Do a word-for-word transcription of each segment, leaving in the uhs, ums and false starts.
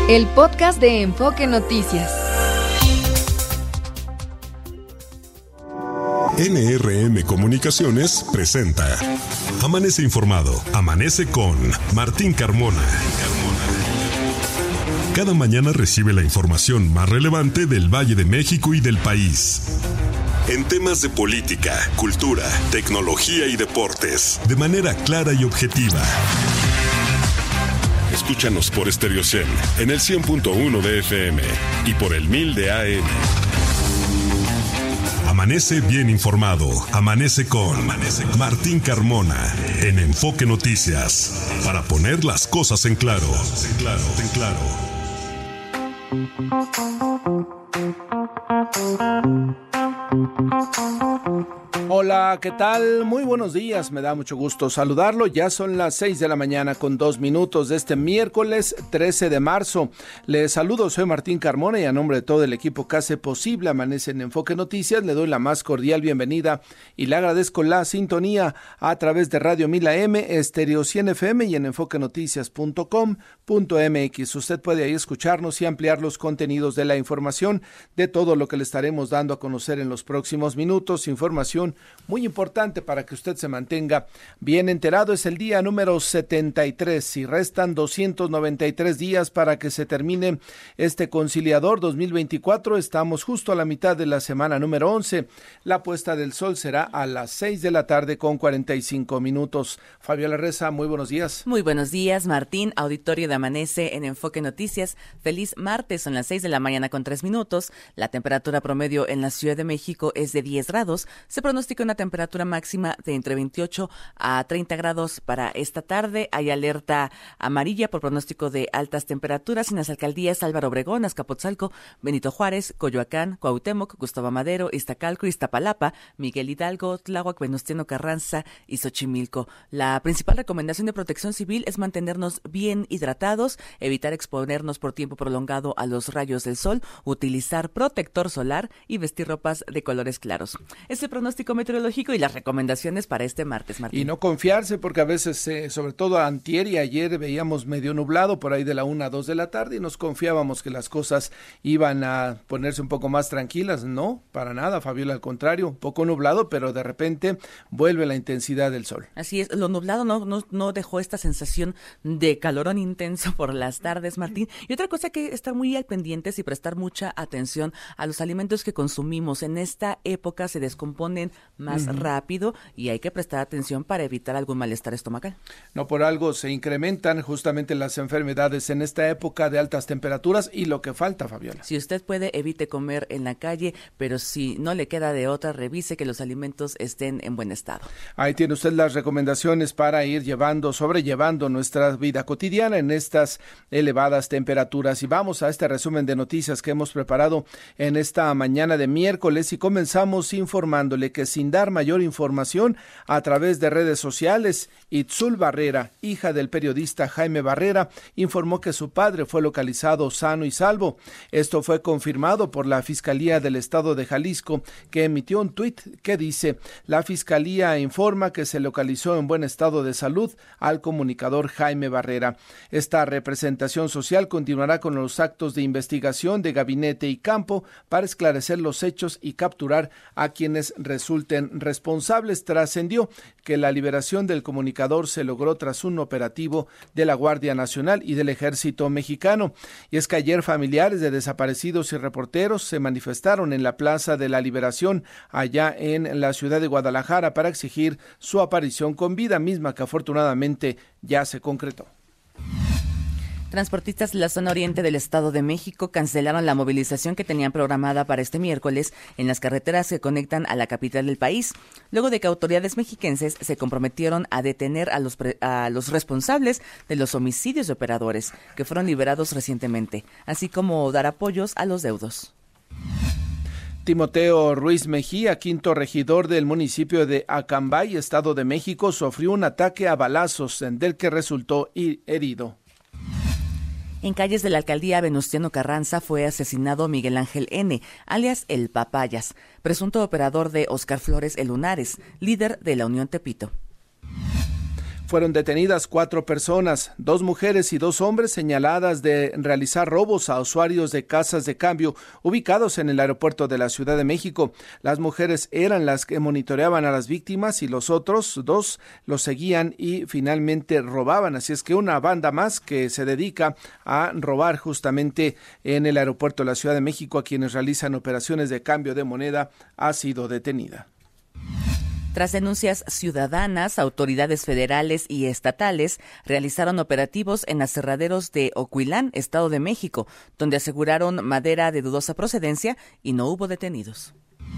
El podcast de Enfoque Noticias. N R M Comunicaciones presenta Amanece Informado, Amanece con Martín Carmona. Cada mañana recibe la información más relevante del Valle de México y del país. En temas de política, cultura, tecnología y deportes, de manera clara y objetiva. Escúchanos por Stereo cien en el cien punto uno de F M y por el mil de A M. Amanece bien informado. Amanece con Amanece con Martín Carmona en Enfoque Noticias. Para poner las cosas en claro. En claro, en claro. Hola, ¿qué tal? Muy buenos días, me da mucho gusto saludarlo. Ya son las seis de la mañana con dos minutos de este miércoles trece de marzo. Les saludo, soy Martín Carmona y a nombre de todo el equipo que hace posible Amanece en Enfoque Noticias, le doy la más cordial bienvenida y le agradezco la sintonía a través de Radio mil A M, Stereo cien F M y en enfoque noticias punto com punto m x. Usted puede ahí escucharnos y ampliar los contenidos de la información, de todo lo que le estaremos dando a conocer en los próximos minutos. Información muy importante para que usted se mantenga bien enterado. Es el día número setenta y tres y restan doscientos noventa y tres días para que se termine este conciliador dos mil veinticuatro. Estamos justo a la mitad de la semana número once. La puesta del sol será a las seis de la tarde con cuarenta y cinco minutos. Fabiola Reza, muy buenos días. Muy buenos días, Martín, auditorio de Amanece en Enfoque Noticias. Feliz martes, son las seis de la mañana con tres minutos. La temperatura promedio en la Ciudad de México es de diez grados. Se pronostica una temperatura máxima de entre veintiocho a treinta grados para esta tarde. Hay alerta amarilla por pronóstico de altas temperaturas en las alcaldías Álvaro Obregón, Azcapotzalco, Benito Juárez, Coyoacán, Cuauhtémoc, Gustavo Amadero, Iztacalco, Iztapalapa, Miguel Hidalgo, Tláhuac, Venustiano Carranza y Xochimilco. La principal recomendación de Protección Civil es mantenernos bien hidratados, evitar exponernos por tiempo prolongado a los rayos del sol, utilizar protector solar y vestir ropas de colores claros. Es el pronóstico meteorológico y las recomendaciones para este martes, Martín. Y no confiarse porque a veces, eh, sobre todo antier y ayer, veíamos medio nublado por ahí de la una a dos de la tarde y nos confiábamos que las cosas iban a ponerse un poco más tranquilas. No, para nada, Fabiola, al contrario, un poco nublado, pero de repente vuelve la intensidad del sol. Así es, lo nublado no, no, no dejó esta sensación de calorón intenso por las tardes, Martín. Y otra cosa que estar muy al pendientes y prestar mucha atención a los alimentos que consumimos. En esta época se descomponen más uh-huh. rápido y hay que prestar atención para evitar algún malestar estomacal. No por algo se incrementan justamente las enfermedades en esta época de altas temperaturas y lo que falta, Fabiola. Si usted puede, evite comer en la calle, pero si no le queda de otra, revise que los alimentos estén en buen estado. Ahí tiene usted las recomendaciones para ir llevando, sobrellevando nuestra vida cotidiana en estas elevadas temperaturas. Y vamos a este resumen de noticias que hemos preparado en esta mañana de miércoles y comenzamos informándole que sin dar mayor información a través de redes sociales, Itzul Barrera, hija del periodista Jaime Barrera, informó que su padre fue localizado sano y salvo. Esto fue confirmado por la Fiscalía del Estado de Jalisco, que emitió un tuit que dice: la Fiscalía informa que se localizó en buen estado de salud al comunicador Jaime Barrera. Esta representación social continuará con los actos de investigación de gabinete y campo para esclarecer los hechos y capturar a quienes resulten responsables. Trascendió que la liberación del comunicador se logró tras un operativo de la Guardia Nacional y del Ejército Mexicano. Y es que ayer familiares de desaparecidos y reporteros se manifestaron en la Plaza de la Liberación allá en la ciudad de Guadalajara para exigir su aparición con vida, misma que afortunadamente ya se concretó. Transportistas de la zona oriente del Estado de México cancelaron la movilización que tenían programada para este miércoles en las carreteras que conectan a la capital del país, luego de que autoridades mexiquenses se comprometieron a detener a los, pre- a los responsables de los homicidios de operadores que fueron liberados recientemente, así como dar apoyos a los deudos. Timoteo Ruiz Mejía, quinto regidor del municipio de Acambay, Estado de México, sufrió un ataque a balazos del que resultó herido. En calles de la alcaldía Venustiano Carranza fue asesinado Miguel Ángel N., alias El Papayas, presunto operador de Oscar Flores El Lunares, líder de la Unión Tepito. Fueron detenidas cuatro personas, dos mujeres y dos hombres señaladas de realizar robos a usuarios de casas de cambio ubicados en el aeropuerto de la Ciudad de México. Las mujeres eran las que monitoreaban a las víctimas y los otros dos los seguían y finalmente robaban. Así es que una banda más que se dedica a robar justamente en el aeropuerto de la Ciudad de México a quienes realizan operaciones de cambio de moneda ha sido detenida. Tras denuncias ciudadanas, autoridades federales y estatales realizaron operativos en aserraderos de Ocuilán, Estado de México, donde aseguraron madera de dudosa procedencia y no hubo detenidos.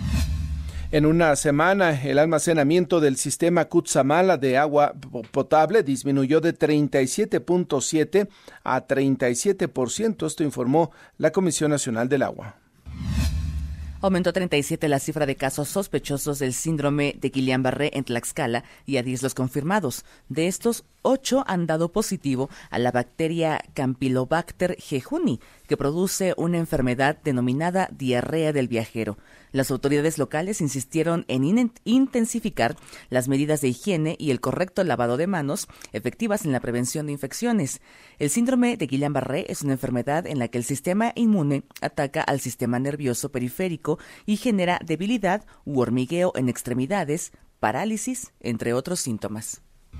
En una semana, el almacenamiento del sistema Cutzamala de agua potable disminuyó de treinta y siete punto siete a treinta y siete por ciento. Esto informó la Comisión Nacional del Agua. Aumentó treinta y siete la cifra de casos sospechosos del síndrome de Guillain-Barré en Tlaxcala y a diez los confirmados. De estos, ocho han dado positivo a la bacteria Campylobacter jejuni, que produce una enfermedad denominada diarrea del viajero. Las autoridades locales insistieron en in- intensificar las medidas de higiene y el correcto lavado de manos efectivas en la prevención de infecciones. El síndrome de Guillain-Barré es una enfermedad en la que el sistema inmune ataca al sistema nervioso periférico y genera debilidad u hormigueo en extremidades, parálisis, entre otros síntomas.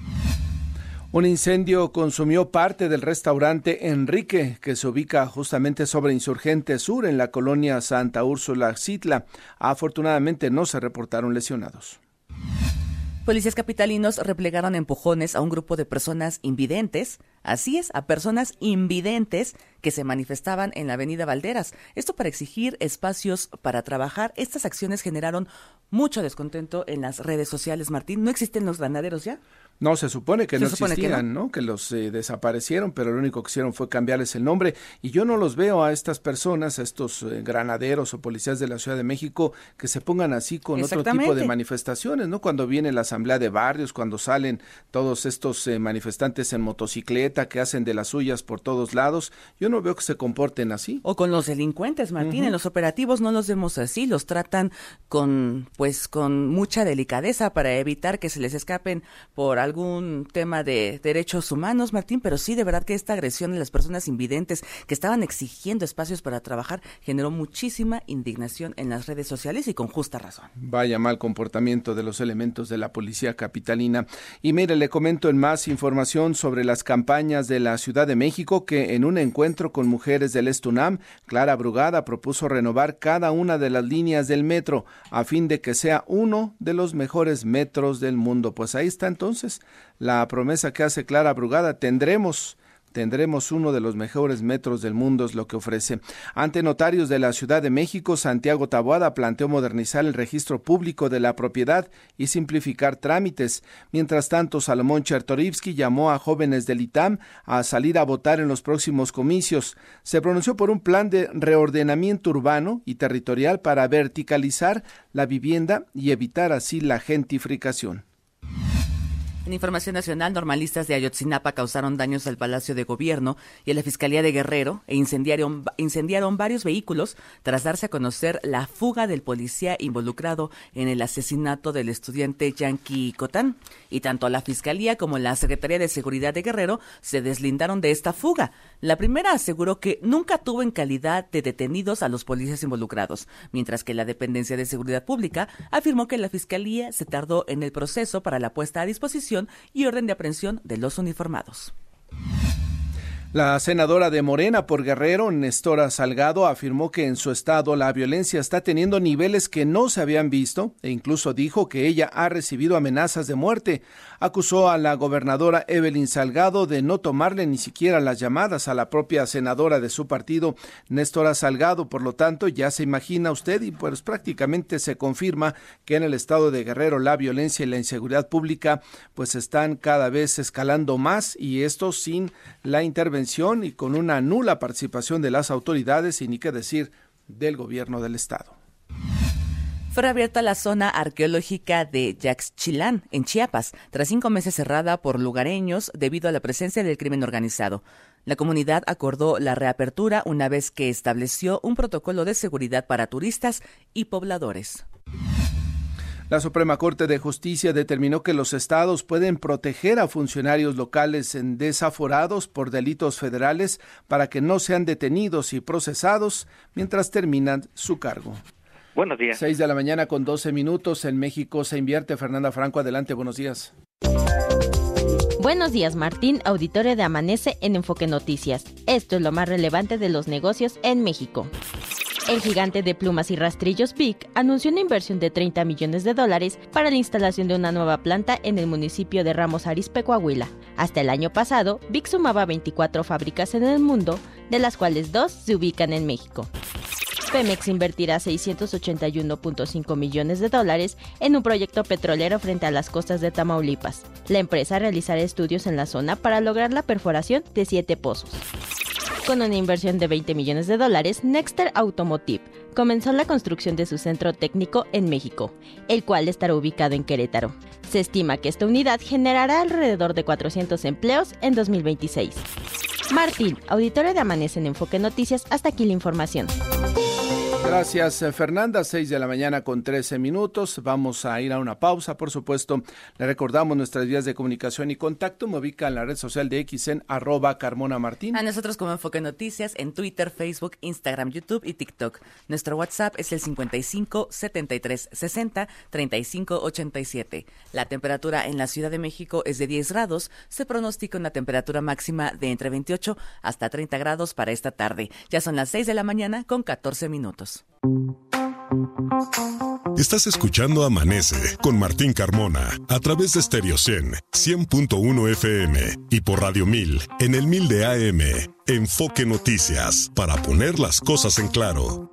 Un incendio consumió parte del restaurante Enrique, que se ubica justamente sobre Insurgente Sur, en la colonia Santa Úrsula, Xitla. Afortunadamente no se reportaron lesionados. Policías capitalinos replegaron empujones a un grupo de personas invidentes, así es, a personas invidentes que se manifestaban en la avenida Valderas. Esto para exigir espacios para trabajar. Estas acciones generaron mucho descontento en las redes sociales. Martín, ¿no existen los ganaderos ya? No, se supone que se no supone existían, que no, ¿no? Que los eh, desaparecieron, pero lo único que hicieron fue cambiarles el nombre. Y yo no los veo a estas personas, a estos eh, granaderos o policías de la Ciudad de México, que se pongan así con otro tipo de manifestaciones, ¿no? Cuando viene la asamblea de barrios, cuando salen todos estos eh, manifestantes en motocicleta que hacen de las suyas por todos lados, yo no veo que se comporten así. O con los delincuentes, Martín, uh-huh. En los operativos no los vemos así, los tratan con, pues, con mucha delicadeza para evitar que se les escapen por algún tema de derechos humanos, Martín, pero sí, de verdad que esta agresión de las personas invidentes que estaban exigiendo espacios para trabajar generó muchísima indignación en las redes sociales y con justa razón. Vaya mal comportamiento de los elementos de la policía capitalina. Y mire, le comento en más información sobre las campañas de la Ciudad de México que en un encuentro con mujeres del Estunam, Clara Brugada propuso renovar cada una de las líneas del metro a fin de que sea uno de los mejores metros del mundo. Pues ahí está entonces la promesa que hace Clara Brugada. Tendremos Tendremos uno de los mejores metros del mundo, es lo que ofrece. Ante notarios de la Ciudad de México, Santiago Taboada planteó modernizar el registro público de la propiedad y simplificar trámites. Mientras tanto, Salomón Chertorivsky llamó a jóvenes del I T A M a salir a votar en los próximos comicios. Se pronunció por un plan de reordenamiento urbano y territorial para verticalizar la vivienda y evitar así la gentrificación. En información nacional, normalistas de Ayotzinapa causaron daños al Palacio de Gobierno y a la Fiscalía de Guerrero e incendiaron, incendiaron varios vehículos tras darse a conocer la fuga del policía involucrado en el asesinato del estudiante Yanqui Cotán. Y tanto la Fiscalía como la Secretaría de Seguridad de Guerrero se deslindaron de esta fuga. La primera aseguró que nunca tuvo en calidad de detenidos a los policías involucrados, mientras que la Dependencia de Seguridad Pública afirmó que la Fiscalía se tardó en el proceso para la puesta a disposición y orden de aprehensión de los uniformados. La senadora de Morena por Guerrero, Nestora Salgado, afirmó que en su estado la violencia está teniendo niveles que no se habían visto e incluso dijo que ella ha recibido amenazas de muerte. Acusó a la gobernadora Evelyn Salgado de no tomarle ni siquiera las llamadas a la propia senadora de su partido, Nestora Salgado. Por lo tanto, ya se imagina usted y pues prácticamente se confirma que en el estado de Guerrero la violencia y la inseguridad pública pues están cada vez escalando más y esto sin la intervención y con una nula participación de las autoridades y ni qué decir del gobierno del estado. Fue reabierta la zona arqueológica de Yaxchilán, en Chiapas, tras cinco meses cerrada por lugareños debido a la presencia del crimen organizado. La comunidad acordó la reapertura una vez que estableció un protocolo de seguridad para turistas y pobladores. La Suprema Corte de Justicia determinó que los estados pueden proteger a funcionarios locales en desaforados por delitos federales para que no sean detenidos y procesados mientras terminan su cargo. Buenos días. Seis de la mañana con doce minutos. En México se invierte. Fernanda Franco, adelante, buenos días. Buenos días, Martín, auditorio de Amanece en Enfoque Noticias. Esto es lo más relevante de los negocios en México. El gigante de plumas y rastrillos Bic anunció una inversión de treinta millones de dólares para la instalación de una nueva planta en el municipio de Ramos Arizpe, Coahuila. Hasta el año pasado, Bic sumaba veinticuatro fábricas en el mundo, de las cuales dos se ubican en México. Pemex invertirá seiscientos ochenta y uno punto cinco millones de dólares en un proyecto petrolero frente a las costas de Tamaulipas. La empresa realizará estudios en la zona para lograr la perforación de siete pozos. Con una inversión de veinte millones de dólares, Nexter Automotive comenzó la construcción de su centro técnico en México, el cual estará ubicado en Querétaro. Se estima que esta unidad generará alrededor de cuatrocientos empleos en dos mil veintiséis. Martín, auditorio de Amanece en Enfoque Noticias, hasta aquí la información. Gracias, Fernanda. Seis de la mañana con trece minutos. Vamos a ir a una pausa, por supuesto. Le recordamos nuestras vías de comunicación y contacto. Me ubica en la red social de X en arroba Carmona Martín. A nosotros como Enfoque Noticias en Twitter, Facebook, Instagram, YouTube y TikTok. Nuestro WhatsApp es el cincuenta y cinco, setenta y tres, sesenta, treinta y cinco, ochenta y siete. La temperatura en la Ciudad de México es de diez grados. Se pronostica una temperatura máxima de entre veintiocho hasta treinta grados para esta tarde. Ya son las seis de la mañana con catorce minutos. Estás escuchando Amanece con Martín Carmona a través de Stereo cien, cien punto uno F M y por Radio mil en el mil de A M. Enfoque Noticias, para poner las cosas en claro.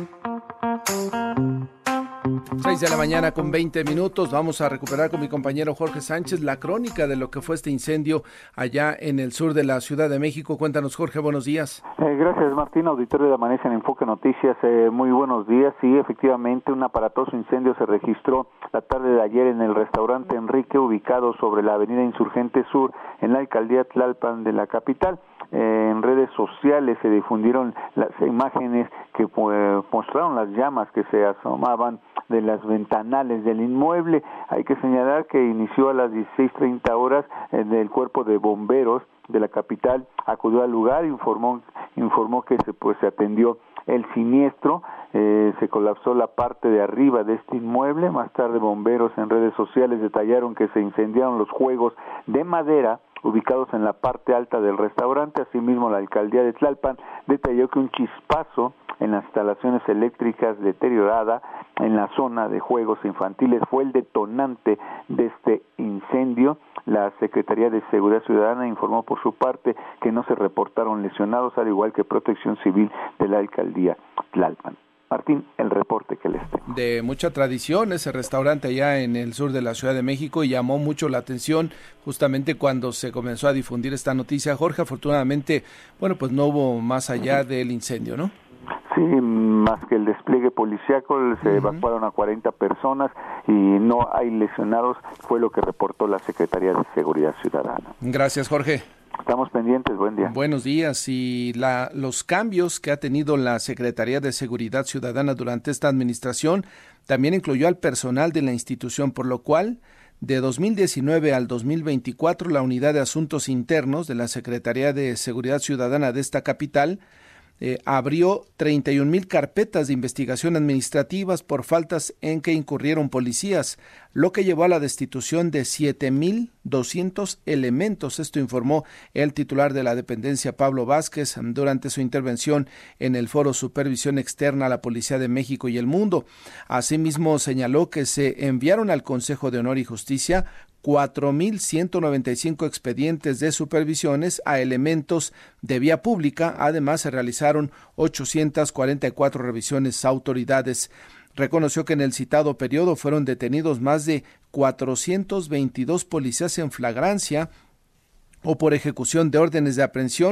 Seis de la mañana con veinte minutos. Vamos a recuperar con mi compañero Jorge Sánchez la crónica de lo que fue este incendio allá en el sur de la Ciudad de México. Cuéntanos, Jorge, buenos días. Eh, gracias, Martín, auditorio de Amanece en Enfoque Noticias. Eh, muy buenos días. Sí, efectivamente, un aparatoso incendio se registró la tarde de ayer en el restaurante Enrique, ubicado sobre la avenida Insurgente Sur, en la alcaldía Tlalpan de la capital. Eh, en redes sociales se difundieron las imágenes que pues, mostraron las llamas que se asomaban de las ventanales del inmueble. Hay que señalar que inició a las dieciséis treinta horas eh, del cuerpo de bomberos de la capital acudió al lugar, informó informó que se pues se atendió el siniestro, eh, se colapsó la parte de arriba de este inmueble. Más tarde bomberos en redes sociales detallaron que se incendiaron los juegos de madera ubicados en la parte alta del restaurante. Asimismo, la alcaldía de Tlalpan detalló que un chispazo en las instalaciones eléctricas deteriorada en la zona de juegos infantiles fue el detonante de este incendio. La Secretaría de Seguridad Ciudadana informó por su parte que no se reportaron lesionados, al igual que Protección Civil de la alcaldía Tlalpan. Martín, el reporte que les tengo. De mucha tradición ese restaurante allá en el sur de la Ciudad de México, y llamó mucho la atención justamente cuando se comenzó a difundir esta noticia. Jorge, afortunadamente, bueno, pues no hubo más allá del incendio, ¿no? Sí, más que el despliegue policíaco, se uh-huh. evacuaron a cuarenta personas y no hay lesionados, fue lo que reportó la Secretaría de Seguridad Ciudadana. Gracias, Jorge. Estamos pendientes, buen día. Buenos días. Y la, los cambios que ha tenido la Secretaría de Seguridad Ciudadana durante esta administración también incluyó al personal de la institución, por lo cual de dos mil diecinueve al dos mil veinticuatro la Unidad de Asuntos Internos de la Secretaría de Seguridad Ciudadana de esta capital Eh, abrió treinta y un mil carpetas de investigación administrativas por faltas en que incurrieron policías, lo que llevó a la destitución de siete mil doscientos elementos. Esto informó el titular de la dependencia, Pablo Vázquez, durante su intervención en el foro Supervisión Externa a la Policía de México y el Mundo. Asimismo, señaló que se enviaron al Consejo de Honor y Justicia cuatro mil ciento noventa y cinco expedientes de supervisiones a elementos de vía pública. Además, se realizaron ochocientas cuarenta y cuatro revisiones a autoridades. Reconoció que en el citado periodo fueron detenidos más de cuatrocientos veintidós policías en flagrancia o por ejecución de órdenes de aprehensión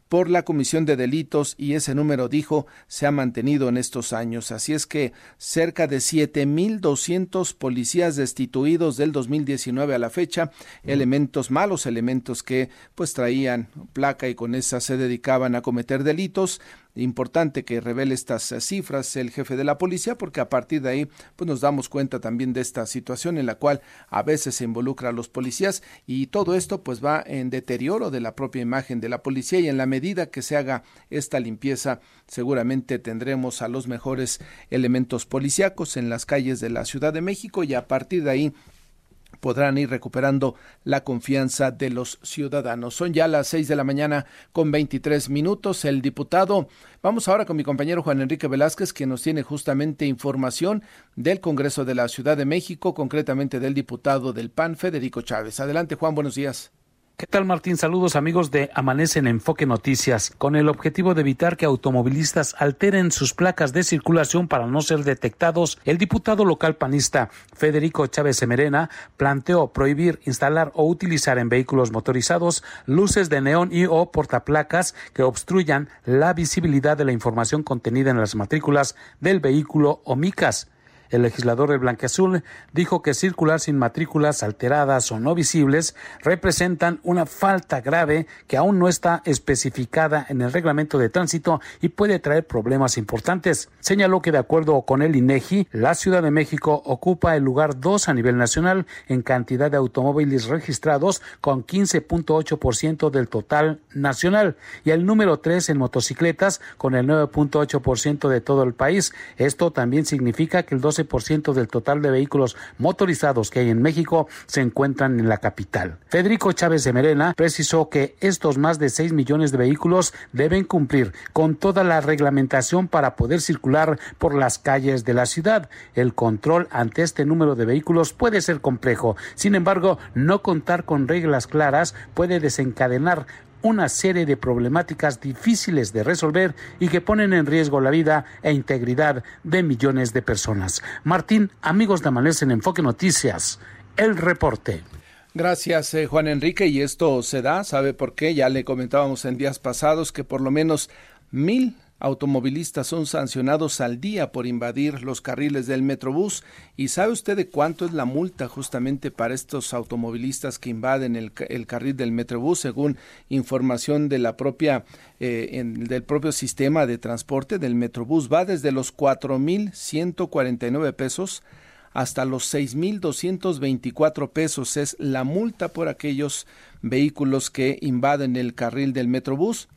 por la comisión de delitos, y ese número, dijo, se ha mantenido en estos años. Así es que cerca de siete mil doscientos policías destituidos del dos mil diecinueve a la fecha, elementos malos, elementos que pues traían placa y con esa se dedicaban a cometer delitos. Importante que revele estas cifras el jefe de la policía, porque a partir de ahí pues nos damos cuenta también de esta situación en la cual a veces se involucra a los policías, y todo esto pues va en deterioro de la propia imagen de la policía, y en la medida que se haga esta limpieza seguramente tendremos a los mejores elementos policíacos en las calles de la Ciudad de México, y a partir de ahí podrán ir recuperando la confianza de los ciudadanos. Son ya las seis de la mañana con veintitrés minutos. El diputado, vamos ahora con mi compañero Juan Enrique Velázquez, que nos tiene justamente información del Congreso de la Ciudad de México, concretamente del diputado del P A N, Federico Chávez. Adelante, Juan, buenos días. ¿Qué tal, Martín? Saludos, amigos de Amanece en Enfoque Noticias. Con el objetivo de evitar que automovilistas alteren sus placas de circulación para no ser detectados, el diputado local panista Federico Chávez Semerena planteó prohibir instalar o utilizar en vehículos motorizados luces de neón y o portaplacas que obstruyan la visibilidad de la información contenida en las matrículas del vehículo o micas. El legislador del Blanquiazul dijo que circular sin matrículas alteradas o no visibles representan una falta grave que aún no está especificada en el reglamento de tránsito y puede traer problemas importantes. Señaló que de acuerdo con el INEGI, la Ciudad de México ocupa el lugar dos a nivel nacional en cantidad de automóviles registrados, con quince punto ocho por ciento del total nacional, y el número tres en motocicletas con el nueve punto ocho por ciento de todo el país. Esto también significa que el doce por ciento del total de vehículos motorizados que hay en México se encuentran en la capital. Federico Chávez Semerena precisó que estos más de seis millones de vehículos deben cumplir con toda la reglamentación para poder circular por las calles de la ciudad. El control ante este número de vehículos puede ser complejo. Sin embargo, no contar con reglas claras puede desencadenar una serie de problemáticas difíciles de resolver y que ponen en riesgo la vida e integridad de millones de personas. Martín, amigos de Amanece en Enfoque Noticias, el reporte. Gracias, eh, Juan Enrique, y esto se da, ¿sabe por qué? Ya le comentábamos en días pasados que por lo menos mil automovilistas son sancionados al día por invadir los carriles del Metrobús. ¿Y sabe usted de cuánto es la multa justamente para estos automovilistas que invaden el, el carril del Metrobús? Según información de la propia eh, en, del propio sistema de transporte del Metrobús, va desde los cuatro mil ciento cuarenta y nueve pesos hasta los seis mil doscientos veinticuatro pesos. Es la multa por aquellos vehículos que invaden el carril del Metrobús.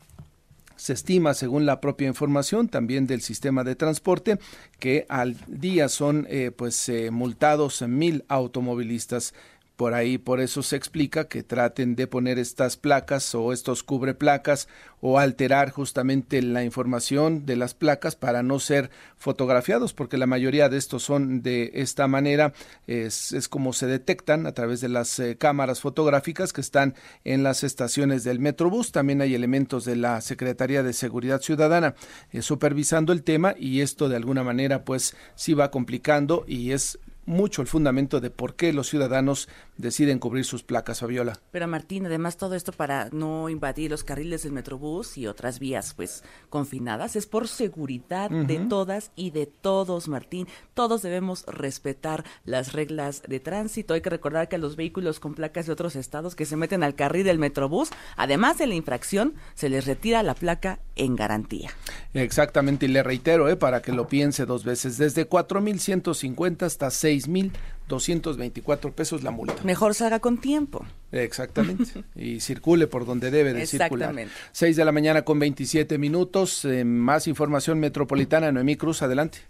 Se estima, según la propia información también del sistema de transporte, que al día son eh, pues eh, multados mil automovilistas. Por ahí, por eso se explica que traten de poner estas placas o estos cubreplacas o alterar justamente la información de las placas para no ser fotografiados, porque la mayoría de estos son de esta manera, es, es como se detectan a través de las eh, cámaras fotográficas que están en las estaciones del Metrobús. También hay elementos de la Secretaría de Seguridad Ciudadana eh, supervisando el tema, y esto de alguna manera pues sí va complicando, y es mucho el fundamento de por qué los ciudadanos deciden cubrir sus placas, Fabiola. Pero Martín, además todo esto para no invadir los carriles del Metrobús y otras vías pues confinadas, es por seguridad uh-huh. de todas y de todos, Martín. Todos debemos respetar las reglas de tránsito. Hay que recordar que a los vehículos con placas de otros estados que se meten al carril del Metrobús, además de la infracción, se les retira la placa en garantía. Exactamente, y le reitero, eh, para que lo piense dos veces, desde cuatro mil ciento cincuenta hasta seis mil doscientos veinticuatro pesos la multa. Mejor salga con tiempo. Exactamente, y circule por donde debe de circular. seis de la mañana con veintisiete minutos, eh, más información metropolitana. Noemí Cruz, adelante.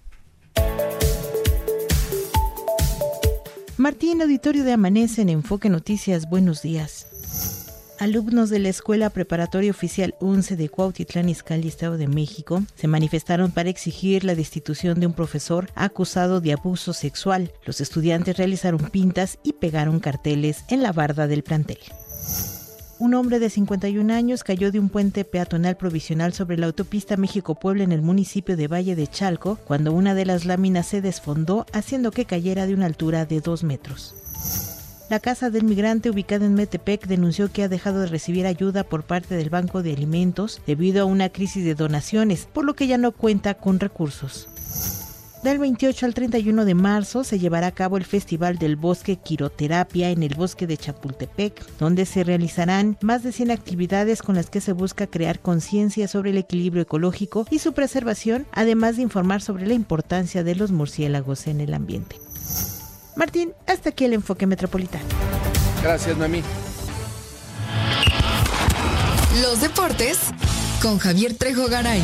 Martín, auditorio de Amanece en Enfoque Noticias, buenos días. Alumnos de la Escuela Preparatoria Oficial once de Cuautitlán Izcalli, Estado de México, se manifestaron para exigir la destitución de un profesor acusado de abuso sexual. Los estudiantes realizaron pintas y pegaron carteles en la barda del plantel. Un hombre de cincuenta y un años cayó de un puente peatonal provisional sobre la autopista México-Puebla en el municipio de Valle de Chalco, cuando una de las láminas se desfondó, haciendo que cayera de una altura de dos metros. La Casa del Migrante, ubicada en Metepec, denunció que ha dejado de recibir ayuda por parte del Banco de Alimentos debido a una crisis de donaciones, por lo que ya no cuenta con recursos. Del veintiocho al treinta y uno de marzo se llevará a cabo el Festival del Bosque Quiroterapia en el bosque de Chapultepec, donde se realizarán más de cien actividades con las que se busca crear conciencia sobre el equilibrio ecológico y su preservación, además de informar sobre la importancia de los murciélagos en el ambiente. Martín, hasta aquí el enfoque metropolitano. Gracias, Noemí. Los deportes con Javier Trejo Garay.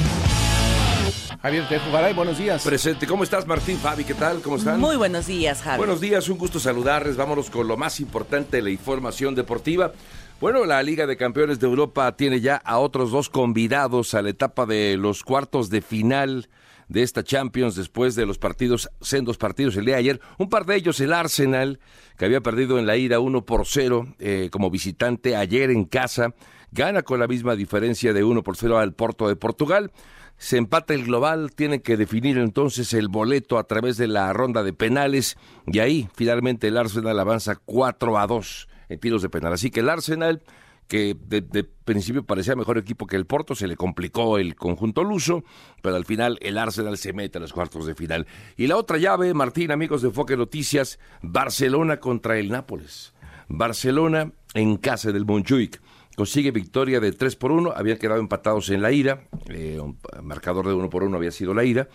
Javier Trejo Garay, buenos días. Presente. ¿Cómo estás, Martín? Fabi, ¿qué tal? ¿Cómo están? Muy buenos días, Javi. Buenos días, un gusto saludarles. Vámonos con lo más importante de la información deportiva. Bueno, la Liga de Campeones de Europa tiene ya a otros dos convidados a la etapa de los cuartos de final de esta Champions después de los partidos, sendos partidos el día de ayer. Un par de ellos, el Arsenal, que había perdido en la ida uno por cero eh, como visitante ayer en casa, gana con la misma diferencia de uno por cero al Porto de Portugal. Se empata el global, tienen que definir entonces el boleto a través de la ronda de penales y ahí finalmente el Arsenal avanza cuatro a dos en tiros de penal. Así que el Arsenal, que de, de principio parecía mejor equipo que el Porto, se le complicó el conjunto luso, pero al final el Arsenal se mete a los cuartos de final. Y la otra llave, Martín, amigos de Enfoque Noticias, Barcelona contra el Nápoles. Barcelona en casa del Montjuic consigue victoria de tres por uno, habían quedado empatados en la ida, eh, un marcador de uno por uno había sido la ida,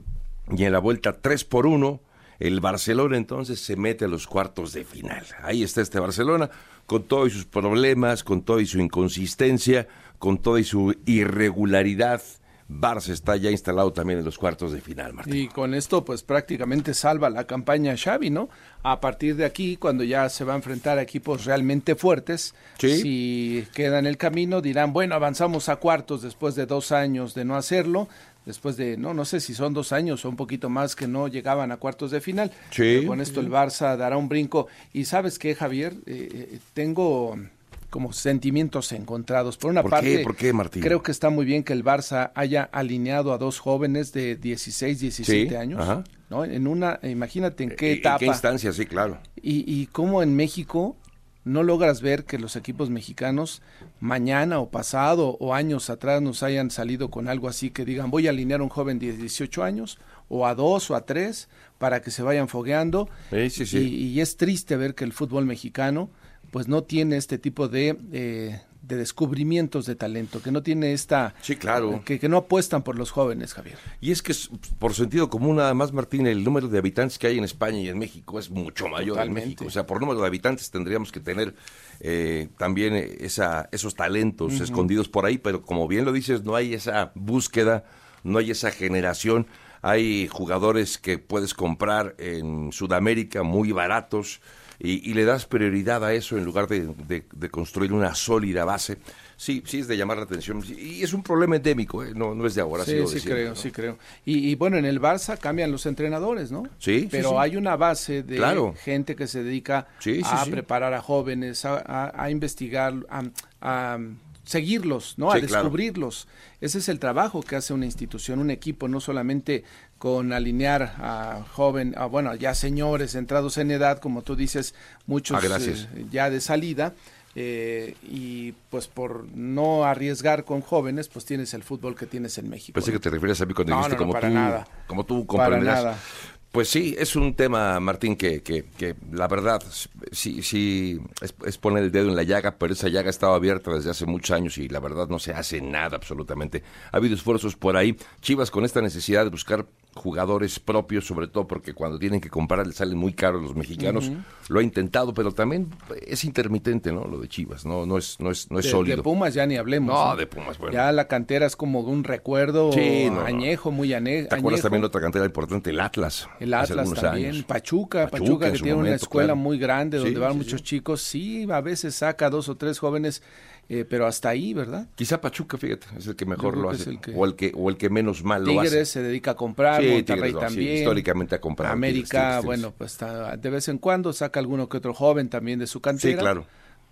y en la vuelta tres por uno, el Barcelona entonces se mete a los cuartos de final. Ahí está este Barcelona, con todos sus problemas, con toda su inconsistencia, con toda su irregularidad. Barça está ya instalado también en los cuartos de final, Martín. Y con esto, pues prácticamente salva la campaña Xavi, ¿no? A partir de aquí, cuando ya se va a enfrentar a equipos realmente fuertes, ¿sí? Si queda en el camino, dirán, bueno, avanzamos a cuartos después de dos años de no hacerlo, después de, no, no sé si son dos años o un poquito más que no llegaban a cuartos de final. Sí. Pero con esto el Barça dará un brinco. Y ¿sabes qué, Javier? Eh, tengo como sentimientos encontrados. Por una ¿Por parte, qué? ¿Por qué, Martín? Creo que está muy bien que el Barça haya alineado a dos jóvenes de dieciséis, diecisiete sí, años, ajá. ¿no? En una, imagínate en qué ¿En etapa. qué instancia? Sí, claro. Y, y cómo en México no logras ver que los equipos mexicanos mañana o pasado o años atrás nos hayan salido con algo así que digan, voy a alinear a un joven de dieciocho años o a dos o a tres para que se vayan fogueando. Sí, sí, sí. Y, y es triste ver que el fútbol mexicano pues no tiene este tipo de, eh, de descubrimientos de talento, que no tiene esta... Sí, claro. Que, que no apuestan por los jóvenes, Javier. Y es que por sentido común, nada más, Martín, el número de habitantes que hay en España y en México es mucho mayor. Totalmente. En México. O sea, por número de habitantes tendríamos que tener eh, también esa, esos talentos uh-huh. escondidos por ahí, pero como bien lo dices, no hay esa búsqueda, no hay esa generación. Hay jugadores que puedes comprar en Sudamérica muy baratos, Y, y le das prioridad a eso en lugar de, de, de construir una sólida base. Sí, sí es de llamar la atención. Y es un problema endémico, ¿eh? no, no es de ahora. Sí, sí decirlo, creo, ¿no? sí creo. Y, y bueno, en el Barça cambian los entrenadores, ¿no? Sí, Pero sí, sí. hay una base de claro. gente que se dedica sí, sí, a sí. preparar a jóvenes, a, a, a investigar, a, a seguirlos, ¿no? Sí, a descubrirlos. Claro. Ese es el trabajo que hace una institución, un equipo, no solamente con alinear a joven, a, bueno, ya señores entrados en edad, como tú dices, muchos ah, gracias. Eh, ya de salida, eh, y pues por no arriesgar con jóvenes, pues tienes el fútbol que tienes en México. Pensé ¿no? que te refieres a mí cuando no, dijiste no, no, como, para tú, nada. como tú comprenderás. Para nada. Pues sí, es un tema, Martín, que, que, que la verdad sí, sí es, es poner el dedo en la llaga, pero esa llaga estaba abierta desde hace muchos años y la verdad no se hace nada absolutamente. Ha habido esfuerzos por ahí. Chivas con esta necesidad de buscar jugadores propios, sobre todo porque cuando tienen que comprar les salen muy caros los mexicanos. Uh-huh. Lo ha intentado, pero también es intermitente, ¿no? Lo de Chivas, no, no es, no es, no es de, sólido. De Pumas ya ni hablemos. No, ¿no? de Pumas, bueno. Ya la cantera es como un recuerdo sí, no, añejo, no. muy ane- ¿Te acuerdas añejo? también de otra cantera importante, el Atlas? El Atlas también, años. Pachuca, Pachuca, Pachuca que tiene momento, una escuela claro. muy grande donde sí, van sí, muchos sí. chicos, sí, a veces saca dos o tres jóvenes, eh, pero hasta ahí, ¿verdad? Quizá Pachuca, fíjate, es el que mejor lo hace, el que... o el que o el que menos mal Tigres lo hace. se dedica a comprar, sí, Monterrey Tigres, también. Sí, históricamente a comprar. América, Tigres, Tigres, bueno, pues está, de vez en cuando saca alguno que otro joven también de su cantera. Sí, claro.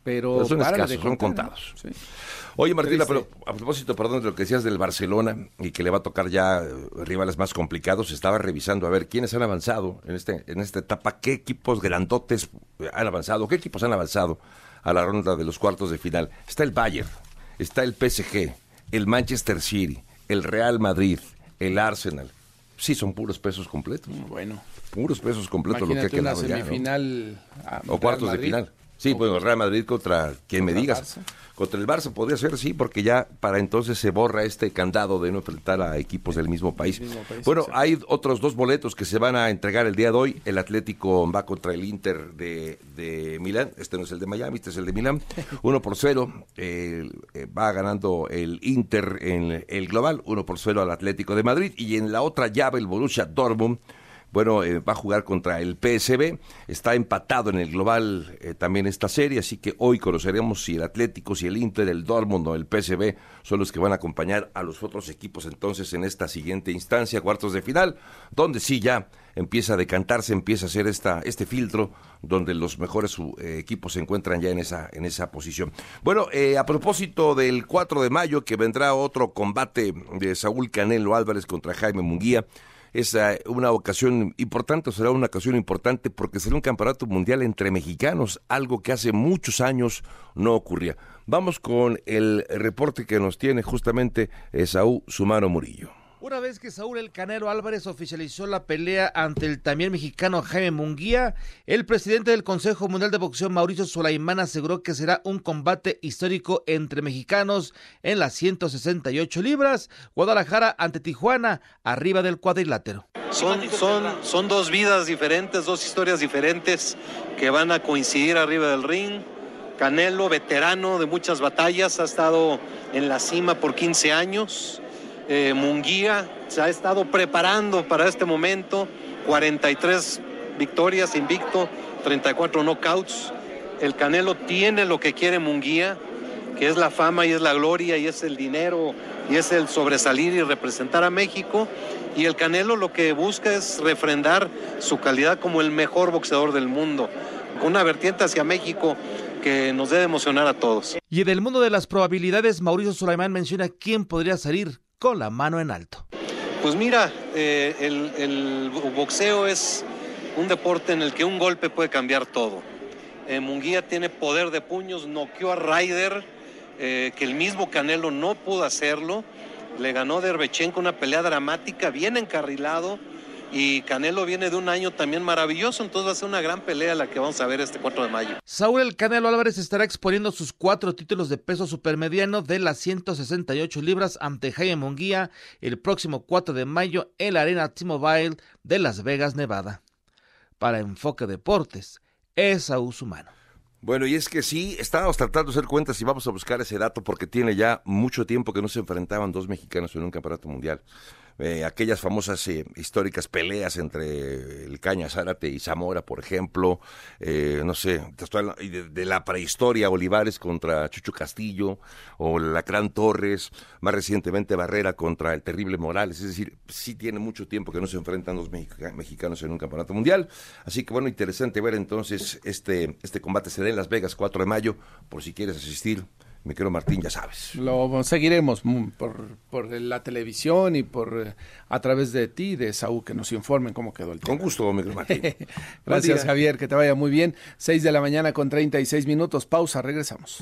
pero, pero son para escasos, son contados. Sí. Oye, Martina, pero a propósito, perdón, de lo que decías del Barcelona y que le va a tocar ya rivales más complicados, estaba revisando a ver quiénes han avanzado en este en esta etapa, qué equipos grandotes han avanzado, qué equipos han avanzado a la ronda de los cuartos de final. Está el Bayern, está el P S G, el Manchester City, el Real Madrid, el Arsenal. Sí, son puros pesos completos. Bueno. Puros pesos completos. Imagínate lo que ha quedado una semifinal ya, ¿no? O cuartos de final. Sí, o, bueno, Real Madrid contra quien me digas. Barça. Contra el Barça podría ser, sí, porque ya para entonces se borra este candado de no enfrentar a equipos del mismo país. Mismo país bueno, exacto. Hay otros dos boletos que se van a entregar el día de hoy. El Atlético va contra el Inter de, de Milán. Este no es el de Miami, este es el de Milán. Uno por cero. Eh, va ganando el Inter en el global. Uno por cero al Atlético de Madrid. Y en la otra llave, el Borussia Dortmund, bueno, eh, va a jugar contra el P S V, está empatado en el global eh, también esta serie, así que hoy conoceremos si el Atlético, si el Inter, el Dortmund o el P S V son los que van a acompañar a los otros equipos entonces en esta siguiente instancia, cuartos de final, donde sí ya empieza a decantarse, empieza a hacer esta este filtro donde los mejores eh, equipos se encuentran ya en esa en esa posición. Bueno, eh, a propósito del cuatro de mayo, que vendrá otro combate de Saúl Canelo Álvarez contra Jaime Munguía. Es uh, una ocasión importante, será una ocasión importante porque será un campeonato mundial entre mexicanos, algo que hace muchos años no ocurría. Vamos con el reporte que nos tiene justamente Esaú Sumano Murillo. Una vez que Saúl El Canelo Álvarez oficializó la pelea ante el también mexicano Jaime Munguía, el presidente del Consejo Mundial de Boxeo, Mauricio Sulaimán, aseguró que será un combate histórico entre mexicanos en las ciento sesenta y ocho libras, Guadalajara ante Tijuana, arriba del cuadrilátero. Son, son, son dos vidas diferentes, dos historias diferentes que van a coincidir arriba del ring. Canelo, veterano de muchas batallas, ha estado en la cima por quince años. Eh, Munguía se ha estado preparando para este momento, cuarenta y tres victorias invicto, treinta y cuatro knockouts. El Canelo tiene lo que quiere Munguía, que es la fama y es la gloria y es el dinero y es el sobresalir y representar a México, y el Canelo lo que busca es refrendar su calidad como el mejor boxeador del mundo, con una vertiente hacia México que nos debe emocionar a todos. Y en el mundo de las probabilidades, Mauricio Sulaimán menciona quién podría salir con la mano en alto. Pues mira, eh, el, el boxeo es un deporte en el que un golpe puede cambiar todo. Eh, Munguía tiene poder de puños, noqueó a Ryder, eh, que el mismo Canelo no pudo hacerlo, le ganó Derbechenko una pelea dramática, bien encarrilado, y Canelo viene de un año también maravilloso, entonces va a ser una gran pelea la que vamos a ver este cuatro de mayo. Saúl El Canelo Álvarez estará exponiendo sus cuatro títulos de peso supermediano de las ciento sesenta y ocho libras ante Jaime Munguía el próximo cuatro de mayo en la Arena T-Mobile de Las Vegas, Nevada. Para Enfoque Deportes, Esaú Sumano. Bueno, y es que sí, estábamos tratando de hacer cuentas y vamos a buscar ese dato porque tiene ya mucho tiempo que no se enfrentaban dos mexicanos en un campeonato mundial. Eh, aquellas famosas eh, históricas peleas entre el Caña Zárate y Zamora, por ejemplo, eh, no sé, de, de la prehistoria, Olivares contra Chucho Castillo, o Lacrán Torres, más recientemente Barrera contra el terrible Morales, es decir, sí tiene mucho tiempo que no se enfrentan dos mexica- mexicanos en un campeonato mundial, así que bueno, interesante ver entonces este, este combate, será en Las Vegas, cuatro de mayo, por si quieres asistir. Mi querido Martín, ya sabes. Lo seguiremos por, por la televisión y por a través de ti, de Saúl, que nos informen cómo quedó el tema. Con gusto, mi querido Martín. Gracias, Javier, que te vaya muy bien. Seis de la mañana con treinta y seis minutos. Pausa, regresamos.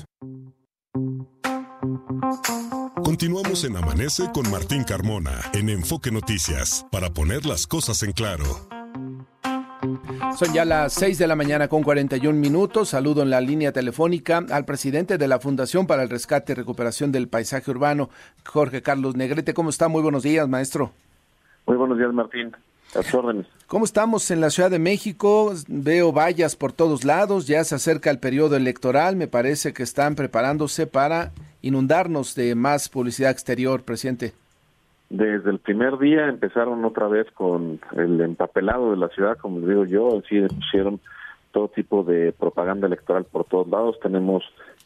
Continuamos en Amanece con Martín Carmona en Enfoque Noticias para poner las cosas en claro. Son ya las seis de la mañana con cuarenta y un minutos. Saludo en la línea telefónica al presidente de la Fundación para el Rescate y Recuperación del Paisaje Urbano, Jorge Carlos Negrete. ¿Cómo está? Muy buenos días, maestro. Muy buenos días, Martín. A sus órdenes. ¿Cómo estamos en la Ciudad de México? Veo vallas por todos lados, ya se acerca el periodo electoral, me parece que están preparándose para inundarnos de más publicidad exterior, presidente. Desde el primer día empezaron otra vez con el empapelado de la ciudad, como les digo yo, así pusieron todo tipo de propaganda electoral por todos lados. Tenemos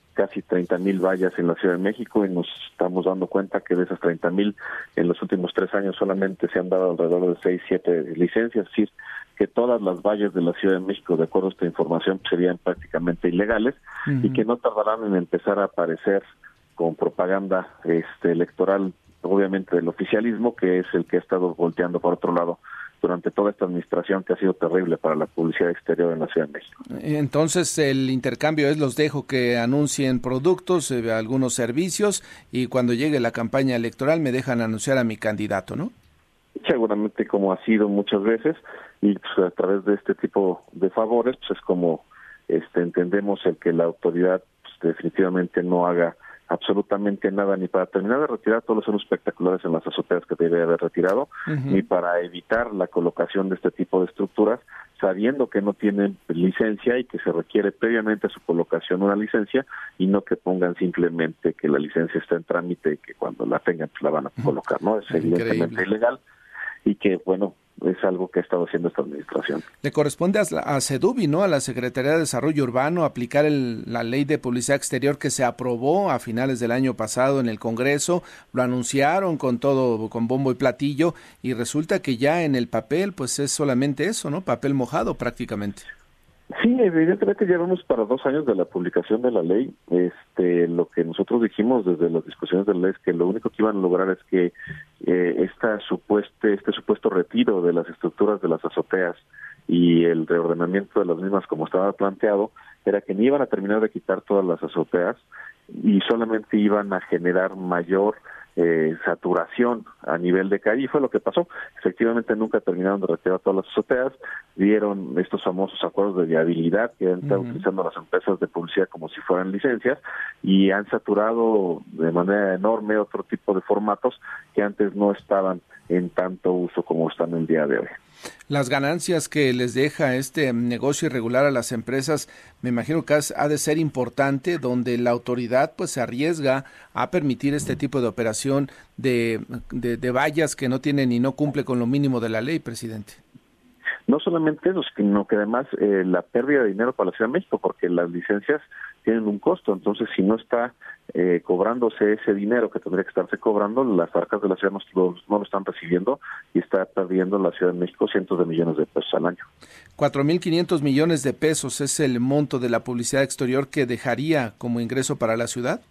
casi treinta mil vallas en la Ciudad de México, y nos estamos dando cuenta que de esas treinta mil en los últimos tres años solamente se han dado alrededor de seis, siete licencias, es decir, que todas las vallas de la Ciudad de México, de acuerdo a esta información, serían prácticamente ilegales, uh-huh. y que no tardarán en empezar a aparecer con propaganda este, electoral, obviamente del oficialismo, que es el que ha estado volteando por otro lado durante toda esta administración, que ha sido terrible para la publicidad exterior en la Ciudad de México. Entonces el intercambio es: los dejo que anuncien productos, eh, algunos servicios, y cuando llegue la campaña electoral me dejan anunciar a mi candidato, ¿no? Seguramente, como ha sido muchas veces, y pues, a través de este tipo de favores, pues es como este entendemos el que la autoridad pues, definitivamente no haga absolutamente nada, ni para terminar de retirar todos los anuncios espectaculares en las azoteas que debe haber retirado, uh-huh. ni para evitar la colocación de este tipo de estructuras, sabiendo que no tienen licencia y que se requiere previamente a su colocación una licencia, y no que pongan simplemente que la licencia está en trámite y que cuando la tengan pues la van a colocar, ¿no? Es evidentemente Increíble. ilegal, y que, bueno, es algo que ha estado haciendo esta administración. Le corresponde a, a SEDUBI, ¿no?, a la Secretaría de Desarrollo Urbano, aplicar el, la ley de publicidad exterior que se aprobó a finales del año pasado en el Congreso. Lo anunciaron con todo, con bombo y platillo, y resulta que ya en el papel pues es solamente eso, ¿no?, papel mojado prácticamente. Sí, evidentemente ya vamos para dos años de la publicación de la ley. Este, lo que nosotros dijimos desde las discusiones de la ley es que lo único que iban a lograr es que eh, esta supueste, este supuesto retiro de las estructuras de las azoteas y el reordenamiento de las mismas como estaba planteado, era que ni iban a terminar de quitar todas las azoteas y solamente iban a generar mayor Eh, saturación a nivel de calle, y fue lo que pasó. Efectivamente nunca terminaron de retirar todas las azoteas, dieron estos famosos acuerdos de viabilidad que han estado uh-huh. utilizando las empresas de publicidad como si fueran licencias, y han saturado de manera enorme otro tipo de formatos que antes no estaban en tanto uso como están el día de hoy. Las ganancias que les deja este negocio irregular a las empresas, me imagino que ha de ser importante, donde la autoridad pues se arriesga a permitir este tipo de operación de, de, de vallas que no tienen y no cumple con lo mínimo de la ley, presidente. No solamente eso, sino que además eh, la pérdida de dinero para la Ciudad de México, porque las licencias tienen un costo, entonces si no está eh, cobrándose ese dinero que tendría que estarse cobrando, las arcas de la ciudad no lo, no lo están recibiendo, y está perdiendo la Ciudad de México cientos de millones de pesos al año. cuatro mil quinientos millones de pesos es el monto de la publicidad exterior que dejaría como ingreso para la ciudad.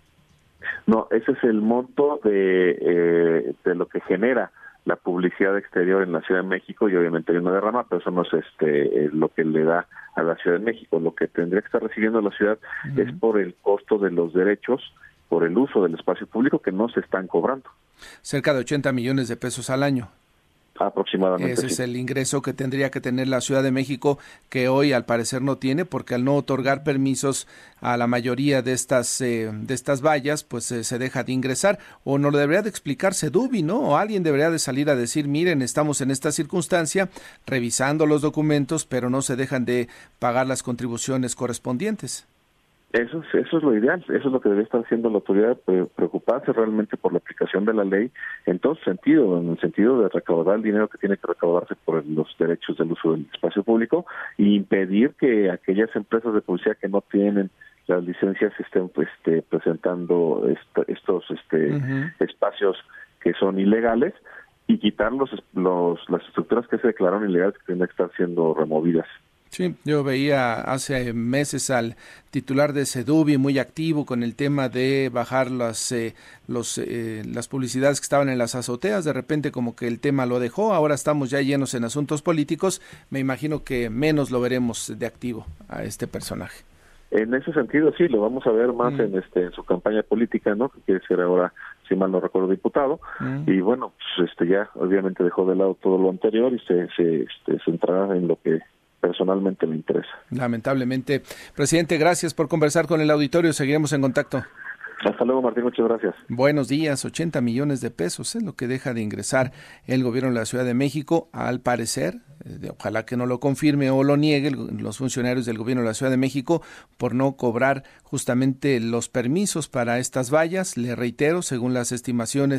No, ese es el monto de, eh, de lo que genera la publicidad exterior en la Ciudad de México, y obviamente hay una derrama, pero eso no es este eh, lo que le da a la Ciudad de México. Lo que tendría que estar recibiendo la ciudad uh-huh. es por el costo de los derechos, por el uso del espacio público, que no se están cobrando. Cerca de ochenta millones de pesos al año. Aproximadamente. Ese sí. es el ingreso que tendría que tener la Ciudad de México, que hoy al parecer no tiene, porque al no otorgar permisos a la mayoría de estas eh, de estas vallas, pues eh, se deja de ingresar. O no lo debería de explicar SEDUBI, ¿no? O alguien debería de salir a decir: miren, estamos en esta circunstancia, revisando los documentos, pero no se dejan de pagar las contribuciones correspondientes. Eso es, eso es lo ideal, eso es lo que debe estar haciendo la autoridad, preocuparse realmente por la aplicación de la ley en todo sentido, en el sentido de recaudar el dinero que tiene que recaudarse por los derechos del uso del espacio público, e impedir que aquellas empresas de publicidad que no tienen las licencias estén pues, este, presentando est- estos este, uh-huh. espacios que son ilegales, y quitar los, los, las estructuras que se declararon ilegales, que tienen que estar siendo removidas. Sí, yo veía hace meses al titular de SEDUBI muy activo con el tema de bajar las eh, los eh, las publicidades que estaban en las azoteas. De repente como que el tema lo dejó, ahora estamos ya llenos en asuntos políticos. Me imagino que menos lo veremos de activo a este personaje. En ese sentido sí, lo vamos a ver más mm. en este en su campaña política, ¿no? Que quiere ser ahora, si mal no recuerdo, diputado. Mm. Y bueno, pues este ya obviamente dejó de lado todo lo anterior y se se este, centrará en lo que personalmente me interesa. Lamentablemente. Presidente, gracias por conversar con el auditorio. Seguiremos en contacto. Hasta luego, Martín. Muchas gracias. Buenos días. ochenta millones de pesos es lo que deja de ingresar el gobierno de la Ciudad de México. Al parecer, eh, ojalá que no lo confirme o lo niegue el, los funcionarios del gobierno de la Ciudad de México, por no cobrar justamente los permisos para estas vallas. Le reitero, según las estimaciones